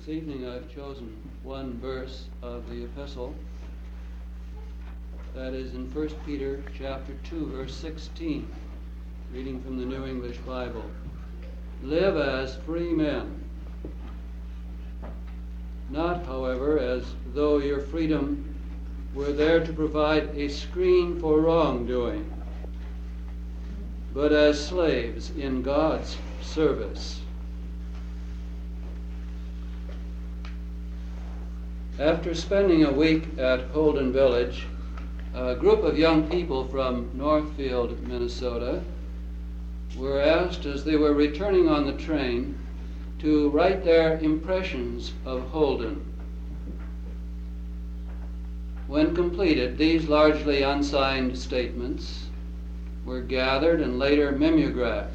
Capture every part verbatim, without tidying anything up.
evening I've chosen one verse of the epistle. That is in First Peter chapter two, verse sixteen, reading from the New English Bible. Live as free men, not, however, as though your freedom were there to provide a screen for wrongdoing, but as slaves in God's service. After spending a week at Holden Village, a group of young people from Northfield, Minnesota, were asked as they were returning on the train to write their impressions of Holden. When completed, these largely unsigned statements were gathered and later mimeographed.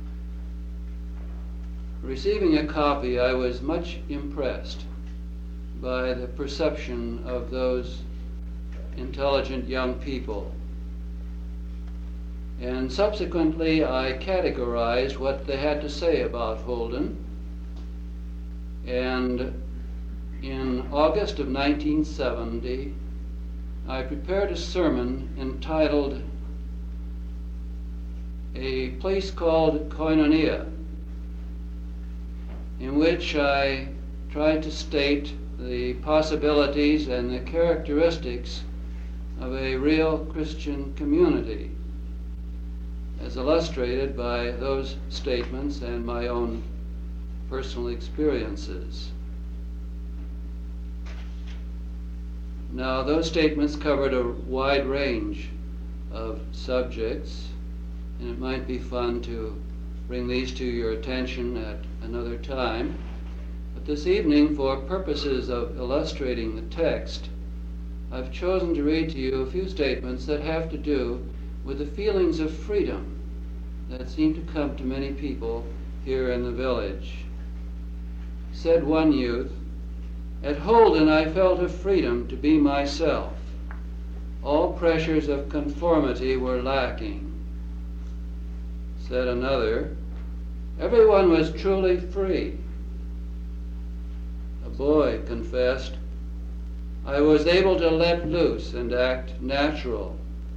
Receiving a copy, I was much impressed by the perception of those intelligent young people. And subsequently, I categorized what they had to say about Holden. And in August of nineteen seventy, I prepared a sermon entitled A Place Called Koinonia, in which I tried to state the possibilities and the characteristics of a real Christian community, as illustrated by those statements and my own personal experiences. Now, those statements covered a wide range of subjects, and it might be fun to bring these to your attention at another time. But this evening, for purposes of illustrating the text, I've chosen to read to you a few statements that have to do with the feelings of freedom that seem to come to many people here in the village. Said one youth, "At Holden I felt a freedom to be myself. All pressures of conformity were lacking." Said another, "Everyone was truly free." A boy confessed, "I was able to let loose and act natural."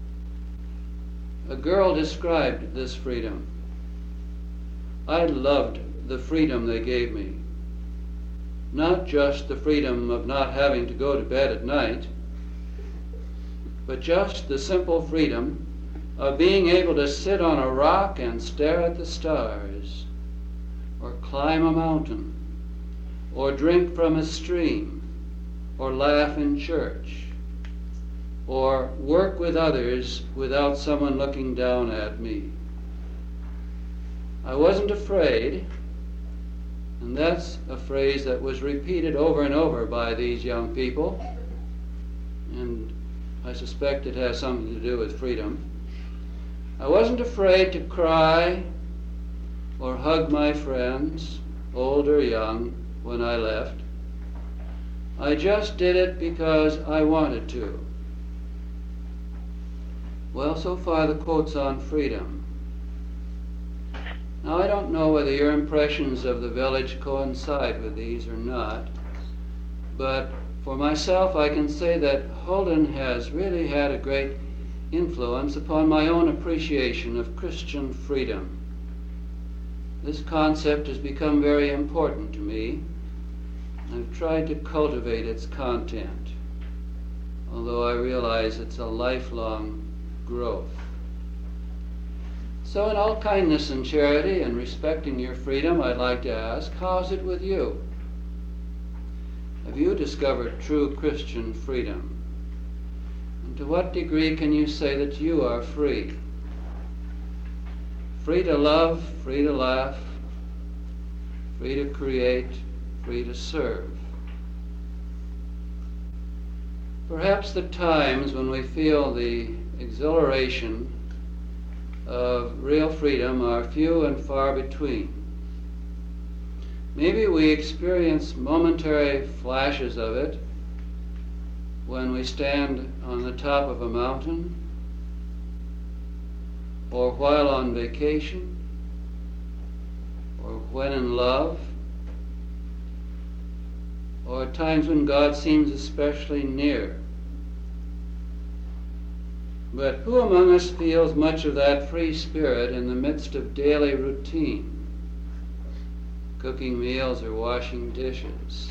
A girl described this freedom. "I loved the freedom they gave me. Not just the freedom of not having to go to bed at night, but just the simple freedom of being able to sit on a rock and stare at the stars, or climb a mountain, or drink from a stream, or laugh in church, or work with others without someone looking down at me. I wasn't afraid," and that's a phrase that was repeated over and over by these young people, and I suspect it has something to do with freedom. "I wasn't afraid to cry or hug my friends, old or young, when I left. I just did it because I wanted to." Well, so far the quotes on freedom. Now, I don't know whether your impressions of the village coincide with these or not, but for myself I can say that Holden has really had a great influence upon my own appreciation of Christian freedom. This concept has become very important to me. I've tried to cultivate its content, although I realize it's a lifelong growth. So in all kindness and charity and respecting your freedom, I'd like to ask, how's it with you? Have you discovered true Christian freedom? And to what degree can you say that you are free? Free to love, free to laugh, free to create, free to serve. Perhaps the times when we feel the exhilaration of real freedom are few and far between. Maybe we experience momentary flashes of it when we stand on the top of a mountain, or while on vacation, or when in love, or times when God seems especially near. But who among us feels much of that free spirit in the midst of daily routine, cooking meals or washing dishes,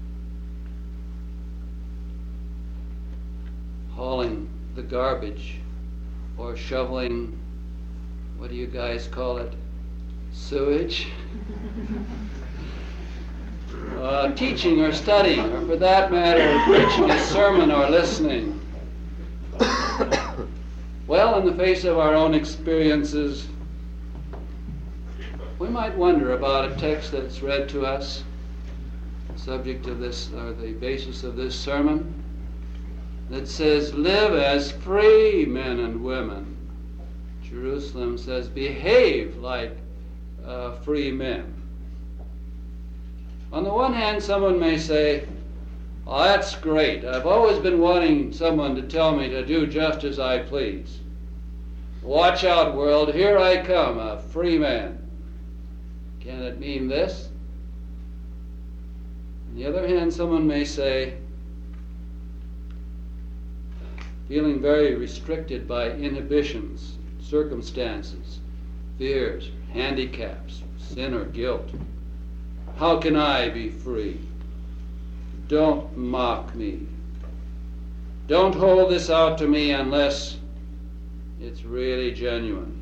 hauling the garbage, or shoveling, what do you guys call it, sewage? uh, teaching or studying, or for that matter, preaching a sermon or listening. Well, in the face of our own experiences, we might wonder about a text that's read to us, the subject of this, or the basis of this sermon, that says, live as free men and women. Jerusalem says, behave like uh, free men. On the one hand, someone may say, oh, that's great. I've always been wanting someone to tell me to do just as I please. Watch out, world, here I come, a free man. Can it mean this? On the other hand, someone may say, feeling very restricted by inhibitions, circumstances, fears, handicaps, sin or guilt, how can I be free? Don't mock me. Don't hold this out to me unless it's really genuine.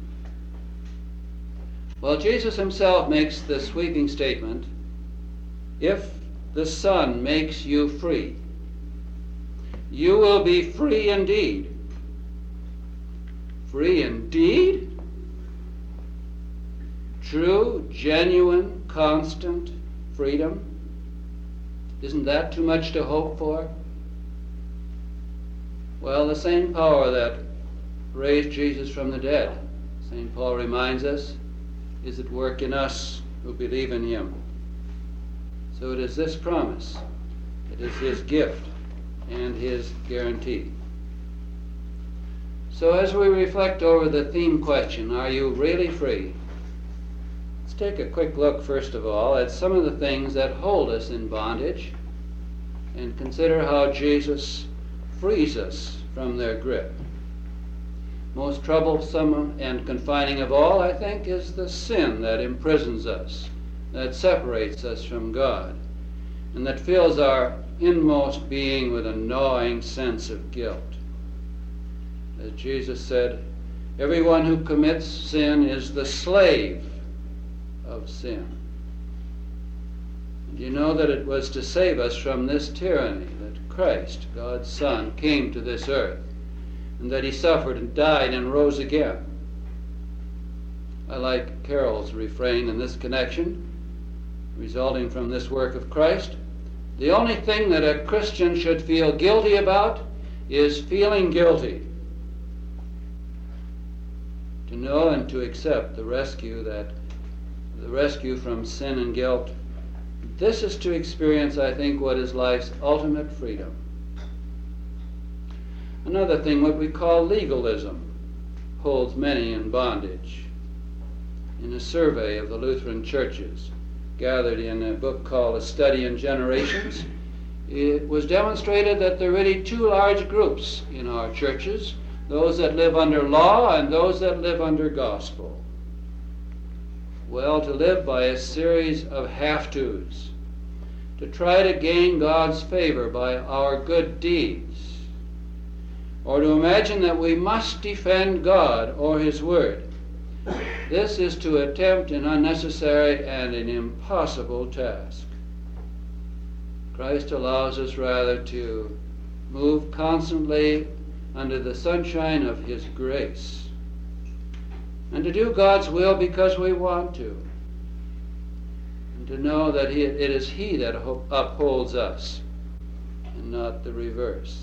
Well, Jesus himself makes the sweeping statement, if the Son makes you free, you will be free indeed. Free indeed? True, genuine, constant freedom? Isn't that too much to hope for? Well, the same power that raised Jesus from the dead, Saint Paul reminds us, is at work in us who believe in him. So it is this promise, it is his gift and his guarantee. So as we reflect over the theme question, are you really free? Let's take a quick look, first of all, at some of the things that hold us in bondage and consider how Jesus frees us from their grip. Most troublesome and confining of all, I think, is the sin that imprisons us, that separates us from God, and that fills our inmost being with a gnawing sense of guilt. As Jesus said, everyone who commits sin is the slave of sin. And you know that it was to save us from this tyranny that Christ, God's Son, came to this earth, and that he suffered and died and rose again. I like Carol's refrain in this connection, resulting from this work of Christ. The only thing that a Christian should feel guilty about is feeling guilty. To know and to accept the rescue that the rescue from sin and guilt, this is to experience, I think, what is life's ultimate freedom. Another thing, what we call legalism, holds many in bondage. In a survey of the Lutheran churches, gathered in a book called A Study in Generations, it was demonstrated that there are really two large groups in our churches, those that live under law and those that live under gospel. Well, to live by a series of have-tos, to try to gain God's favor by our good deeds, or to imagine that we must defend God or his word, this is to attempt an unnecessary and an impossible task. Christ allows us rather to move constantly under the sunshine of his grace, and to do God's will because we want to, and to know that he, it is he that upholds us and not the reverse.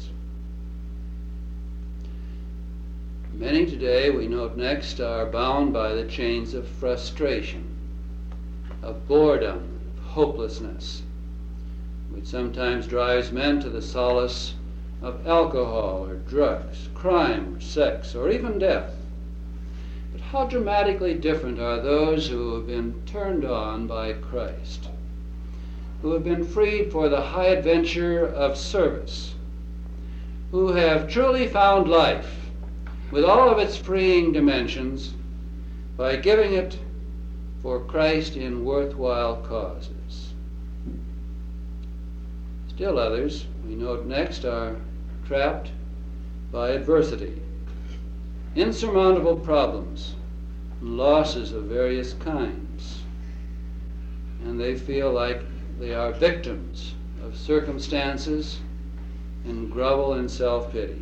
Many today, we note next, are bound by the chains of frustration, of boredom, of hopelessness, which sometimes drives men to the solace of alcohol or drugs, crime or sex, or even death. But how dramatically different are those who have been turned on by Christ. who have been freed for the high adventure of service, who have truly found life with all of its freeing dimensions by giving it for Christ in worthwhile causes. Still others, we note next, are trapped by adversity, insurmountable problems, and losses of various kinds, and they feel like they are victims of circumstances and grovel in self-pity.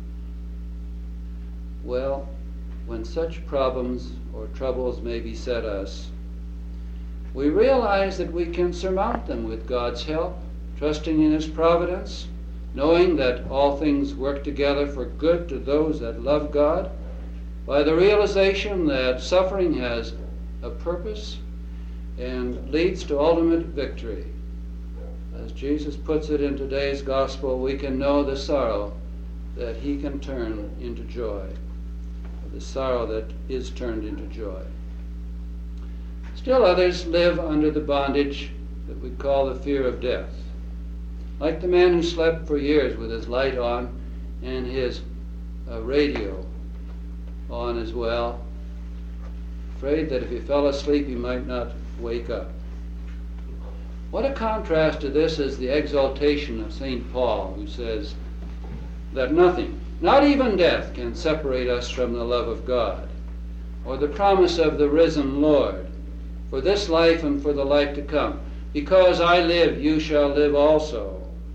Well, when such problems or troubles may beset us, we realize that we can surmount them with God's help, trusting in His providence, knowing that all things work together for good to those that love God, by the realization that suffering has a purpose and leads to ultimate victory. As Jesus puts it in today's gospel, we can know the sorrow that He can turn into joy, or the sorrow that is turned into joy. Still others live under the bondage that we call the fear of death, like the man who slept for years with his light on and his uh, radio on as well, afraid that if he fell asleep he might not wake up. What a contrast to this is the exaltation of Saint Paul, who says that nothing, not even death, can separate us from the love of God, or the promise of the risen Lord, for this life and for the life to come. Because I live, you shall live also.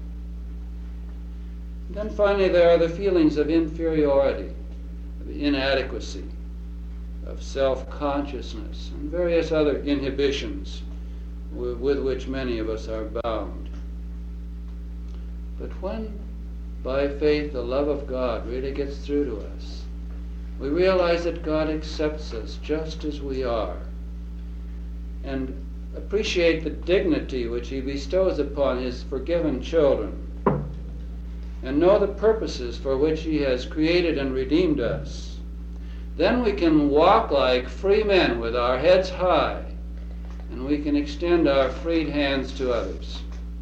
Then finally there are the feelings of inferiority, of inadequacy, of self-consciousness, and various other inhibitions with, with which many of us are bound. But when, by faith, the love of God really gets through to us, we realize that God accepts us just as we are, and appreciate the dignity which He bestows upon His forgiven children, and know the purposes for which He has created and redeemed us. Then we can walk like free men with our heads high, and we can extend our freed hands to others.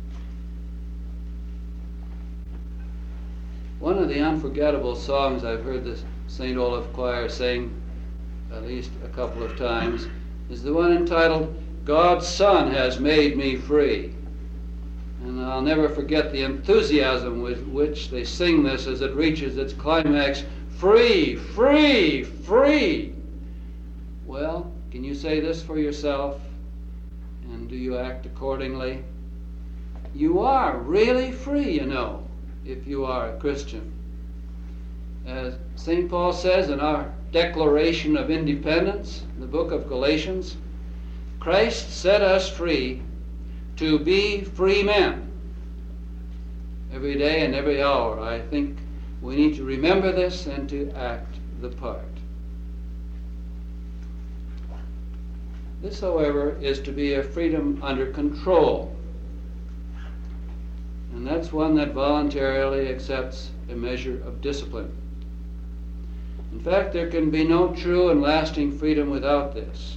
One of the unforgettable songs I've heard the Saint Olaf Choir sing at least a couple of times is the one entitled, "God's Son Has Made Me Free." And I'll never forget the enthusiasm with which they sing this as it reaches its climax. Free, free, free. Well, can you say this for yourself? And do you act accordingly? You are really free, you know, if you are a Christian. As Saint Paul says in our Declaration of Independence, in the book of Galatians, Christ set us free to be free men. Every day and every hour, I think we need to remember this and to act the part. This, however, is to be a freedom under control. And that's one that voluntarily accepts a measure of discipline. In fact, there can be no true and lasting freedom without this.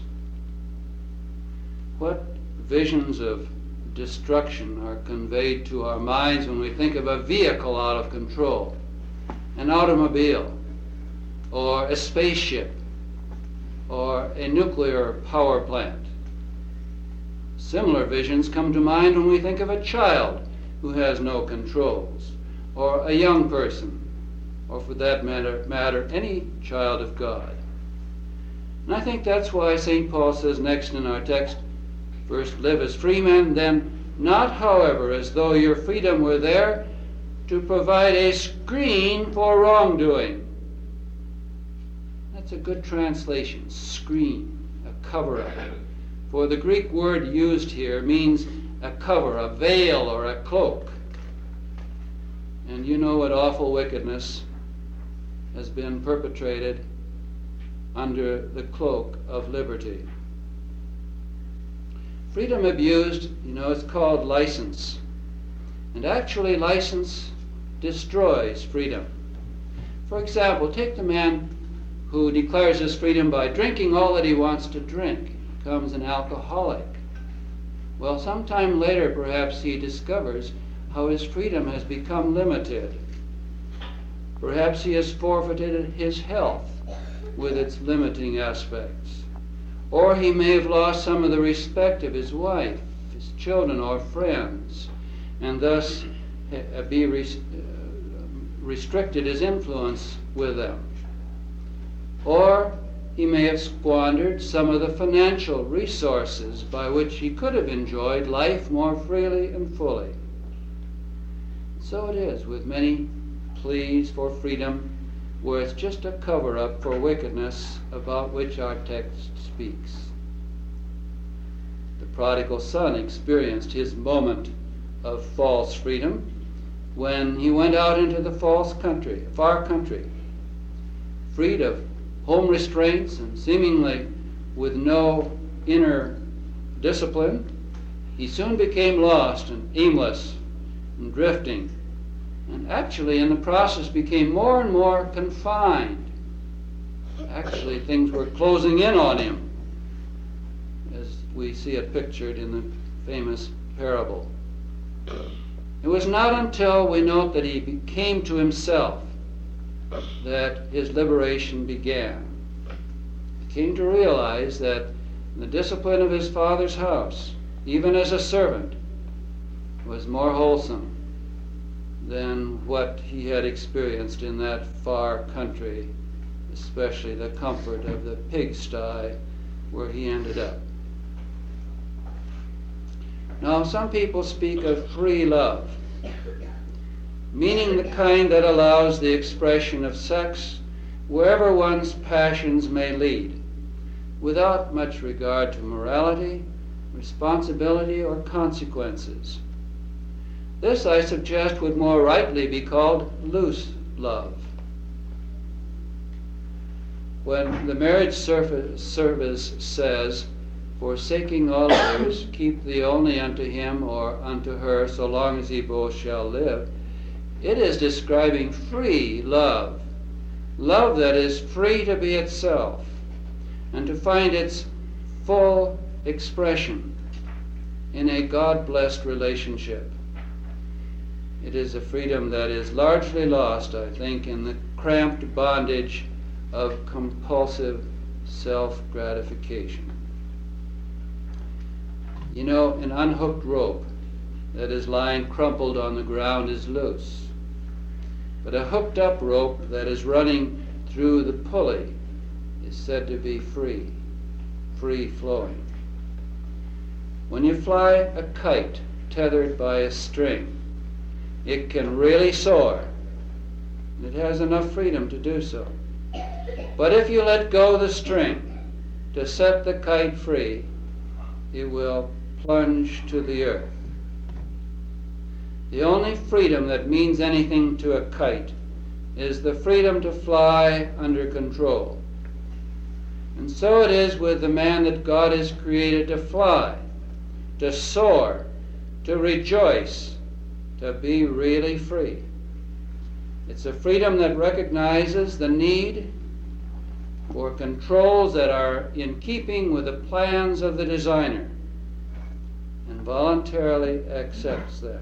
What visions of destruction are conveyed to our minds when we think of a vehicle out of control, an automobile, or a spaceship, or a nuclear power plant. Similar visions come to mind when we think of a child who has no controls, or a young person, or for that matter, matter any child of God. And I think that's why Saint Paul says next in our text, first live as free men, then not, however, as though your freedom were there to provide a screen for wrongdoing. That's a good translation, screen, a cover-up. For the Greek word used here means a cover, a veil, or a cloak. And you know what awful wickedness has been perpetrated under the cloak of liberty. Freedom abused, you know, it's called license. And actually, license destroys freedom. For example, take the man who declares his freedom by drinking all that he wants to drink, becomes an alcoholic. Well, sometime later perhaps he discovers how his freedom has become limited. Perhaps he has forfeited his health with its limiting aspects. Or he may have lost some of the respect of his wife, his children, or friends, and thus be res- restricted his influence with them. Or he may have squandered some of the financial resources by which he could have enjoyed life more freely and fully. So it is with many pleas for freedom, where it's just a cover-up for wickedness about which our text speaks. The prodigal son experienced his moment of false freedom when he went out into the false country, far country, freed of home restraints and seemingly with no inner discipline. He soon became lost and aimless and drifting, and actually in the process became more and more confined. Actually, things were closing in on him, as we see it pictured in the famous parable. It was not until we note that he came to himself that his liberation began. He came to realize that the discipline of his father's house, even as a servant, was more wholesome than what he had experienced in that far country, especially the comfort of the pigsty where he ended up. Now, some people speak of free love, meaning the kind that allows the expression of sex wherever one's passions may lead, without much regard to morality, responsibility, or consequences. This, I suggest, would more rightly be called loose love. When the marriage service says, "Forsaking all others, keep thee only unto him or unto her, so long as ye both shall live," it is describing free love, love that is free to be itself and to find its full expression in a God-blessed relationship. It is a freedom that is largely lost, I think, in the cramped bondage of compulsive self-gratification. You know, an unhooked rope that is lying crumpled on the ground is loose, but a hooked up rope that is running through the pulley is said to be free, free-flowing. When you fly a kite tethered by a string, it can really soar. It has enough freedom to do so. But if you let go the string to set the kite free, it will plunge to the earth. The only freedom that means anything to a kite is the freedom to fly under control. And so it is with the man that God has created to fly, to soar, to rejoice, to be really free. It's a freedom that recognizes the need for controls that are in keeping with the plans of the designer and voluntarily accepts them.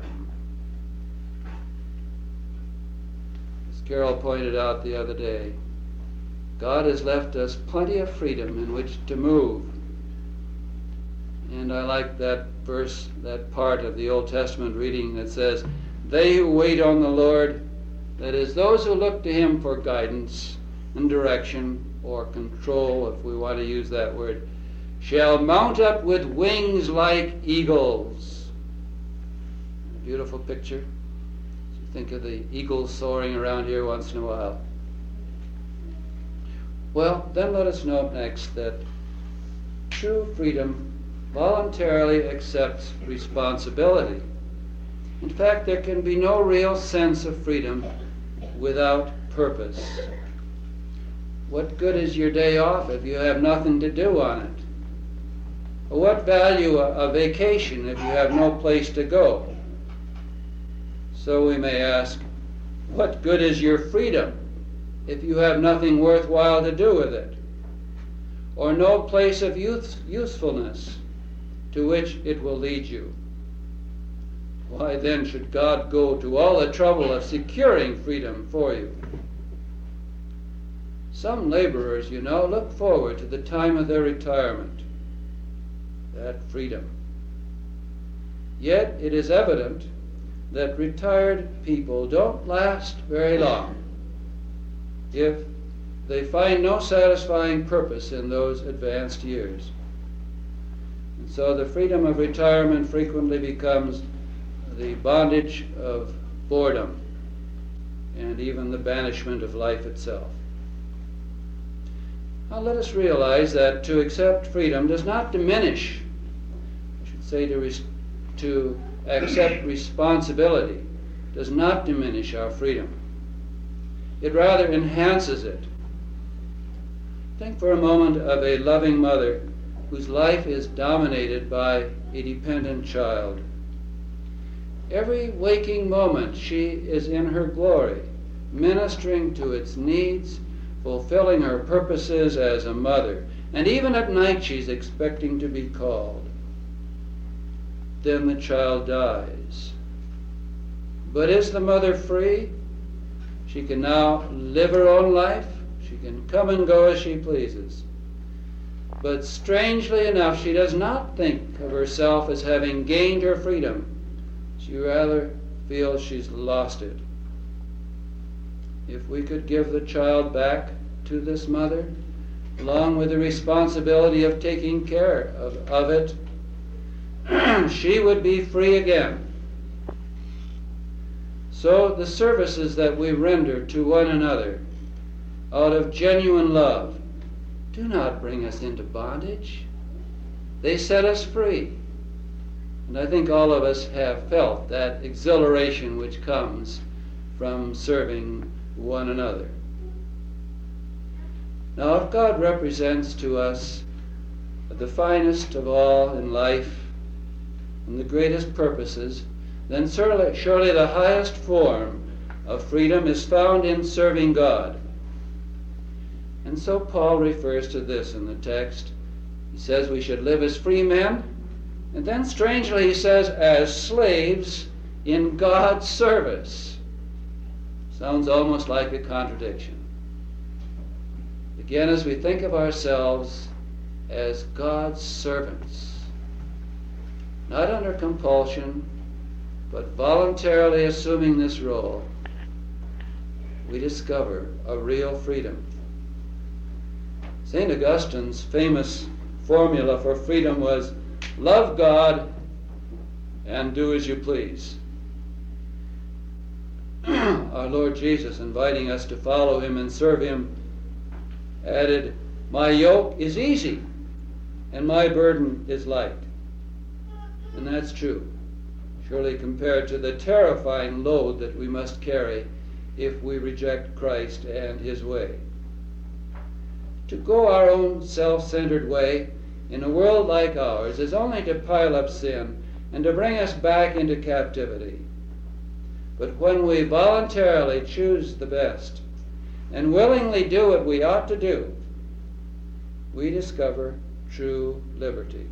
As Carol pointed out the other day, God has left us plenty of freedom in which to move. And I like that verse, that part of the Old Testament reading that says, "They who wait on the Lord," that is, those who look to him for guidance and direction or control, if we want to use that word, "shall mount up with wings like eagles." A beautiful picture. You think of the eagles soaring around here once in a while. Well, then let us note next that true freedom voluntarily accepts responsibility. In fact, there can be no real sense of freedom without purpose. What good is your day off if you have nothing to do on it? Or what value a, a vacation if you have no place to go? So we may ask, what good is your freedom if you have nothing worthwhile to do with it? Or no place of use, usefulness to which it will lead you. Why then should God go to all the trouble of securing freedom for you? Some laborers, you know, look forward to the time of their retirement, that freedom. Yet it is evident that retired people don't last very long if they find no satisfying purpose in those advanced years. And so the freedom of retirement frequently becomes the bondage of boredom and even the banishment of life itself. Now let us realize that to accept freedom does not diminish, I should say to, res- to accept responsibility does not diminish our freedom. It rather enhances it. Think for a moment of a loving mother whose life is dominated by a dependent child. Every waking moment she is in her glory, ministering to its needs, fulfilling her purposes as a mother, and even at night she's expecting to be called. Then the child dies. But is the mother free? She can now live her own life. She can come and go as she pleases. But strangely enough, she does not think of herself as having gained her freedom. She rather feels she's lost it. If we could give the child back to this mother, along with the responsibility of taking care of, of it, she would be free again. So the services that we render to one another out of genuine love do not bring us into bondage. They set us free. And I think all of us have felt that exhilaration which comes from serving one another. Now, if God represents to us the finest of all in life and the greatest purposes, then surely, surely the highest form of freedom is found in serving God. And so Paul refers to this in the text. He says we should live as free men, and then strangely he says as slaves in God's service. Sounds almost like a contradiction. Again, as we think of ourselves as God's servants, not under compulsion, but voluntarily assuming this role, we discover a real freedom. Saint Augustine's famous formula for freedom was, love God and do as you please. Our Lord Jesus, inviting us to follow him and serve him, added, my yoke is easy and my burden is light. And that's true, surely compared to the terrifying load that we must carry if we reject Christ and his way. To go our own self-centered way in a world like ours is only to pile up sin and to bring us back into captivity. But when we voluntarily choose the best and willingly do what we ought to do, we discover true liberty.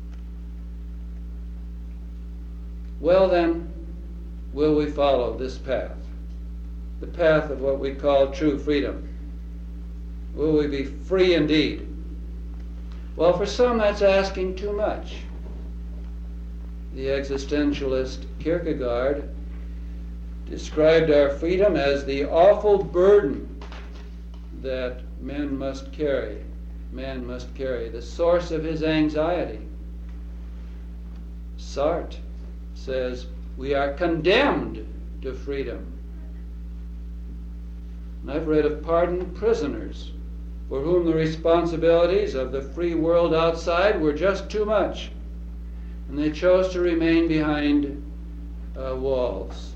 Well then, will we follow this path, the path of what we call true freedom? Will we be free indeed? Well, for some that's asking too much. The existentialist Kierkegaard described our freedom as the awful burden that men must carry, man must carry, the source of his anxiety. Sartre says we are condemned to freedom. And I've read of pardoned prisoners for whom the responsibilities of the free world outside were just too much, and they chose to remain behind uh, walls.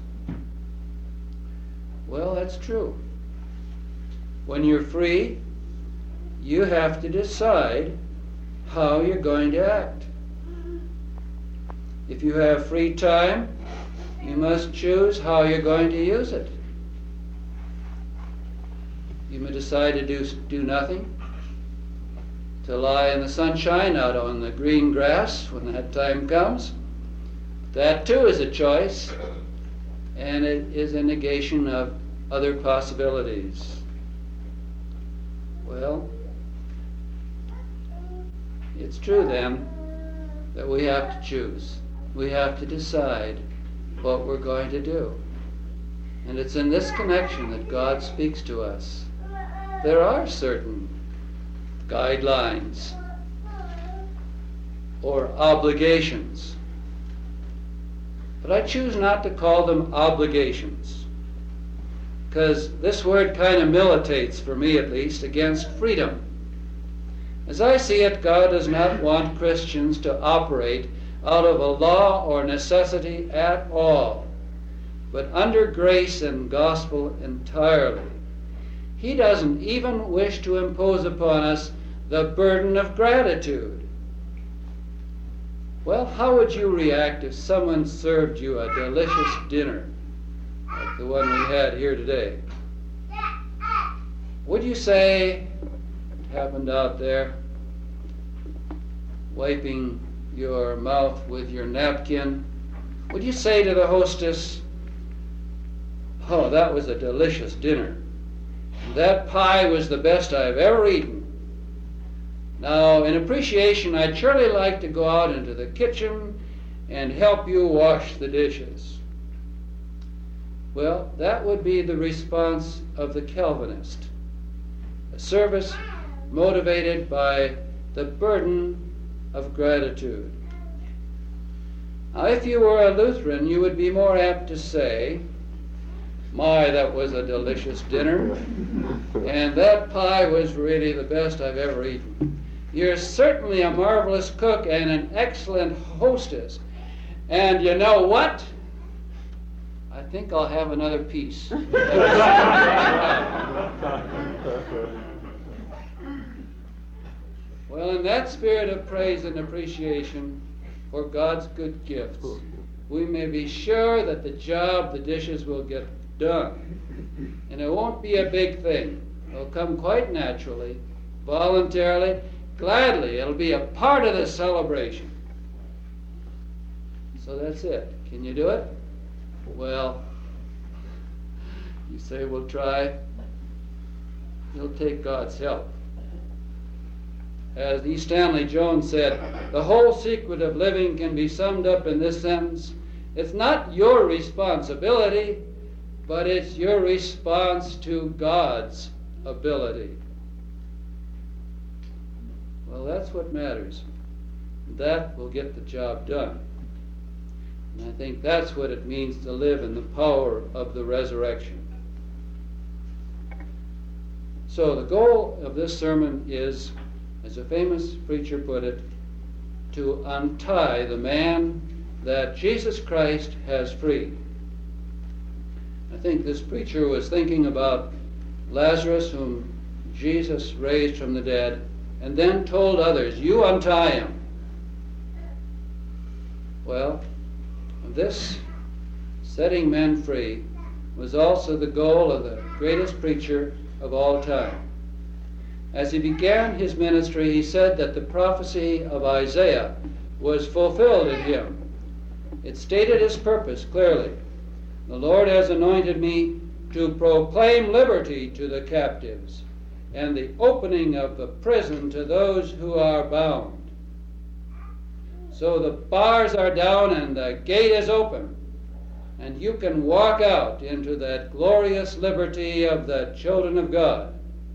Well, that's true. When you're free, you have to decide how you're going to act. If you have free time, you must choose how you're going to use it. You may decide to do, do nothing, to lie in the sunshine out on the green grass when that time comes. That too is a choice, and it is a negation of other possibilities. Well, it's true then that we have to choose. We have to decide what we're going to do. And it's in this connection that God speaks to us. There are certain guidelines or obligations, but I choose not to call them obligations, because this word kind of militates, for me at least, against freedom. As I see it, God does not want Christians to operate out of a law or necessity at all, but under grace and gospel entirely. He doesn't even wish to impose upon us the burden of gratitude. Well, how would you react if someone served you a delicious dinner, like the one we had here today? Would you say, it happened out there, wiping your mouth with your napkin, would you say to the hostess, "Oh, that was a delicious dinner. That pie was the best I've ever eaten. Now, in appreciation, I'd surely like to go out into the kitchen and help you wash the dishes." Well, that would be the response of the Calvinist, a service motivated by the burden of gratitude. Now, if you were a Lutheran, you would be more apt to say, "My, that was a delicious dinner, and that pie was really the best I've ever eaten. You're certainly a marvelous cook and an excellent hostess. And you know what? I think I'll have another piece." Well, in that spirit of praise and appreciation for God's good gifts, we may be sure that the job, the dishes, will get done. And it won't be a big thing. It'll come quite naturally, voluntarily, gladly. It'll be a part of the celebration. So that's it. Can you do it? Well, you say we'll try. You'll take God's help. As E. Stanley Jones said, the whole secret of living can be summed up in this sentence: it's not your responsibility, but it's your response to God's ability. Well, that's what matters. That will get the job done. And I think that's what it means to live in the power of the resurrection. So the goal of this sermon is, as a famous preacher put it, to untie the man that Jesus Christ has freed. I think this preacher was thinking about Lazarus, whom Jesus raised from the dead, and then told others, "You untie him." Well, this setting men free was also the goal of the greatest preacher of all time. As he began his ministry, he said that the prophecy of Isaiah was fulfilled in him. It stated his purpose clearly. "The Lord has anointed me to proclaim liberty to the captives and the opening of the prison to those who are bound." So the bars are down and the gate is open, and you can walk out into that glorious liberty of the children of God.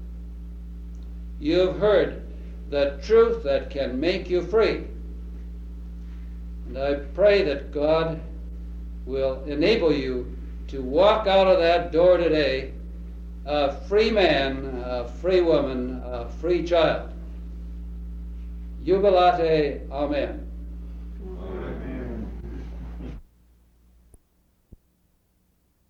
You've heard the truth that can make you free. And I pray that God will enable you to walk out of that door today a free man, a free woman, a free child. Jubilate, amen.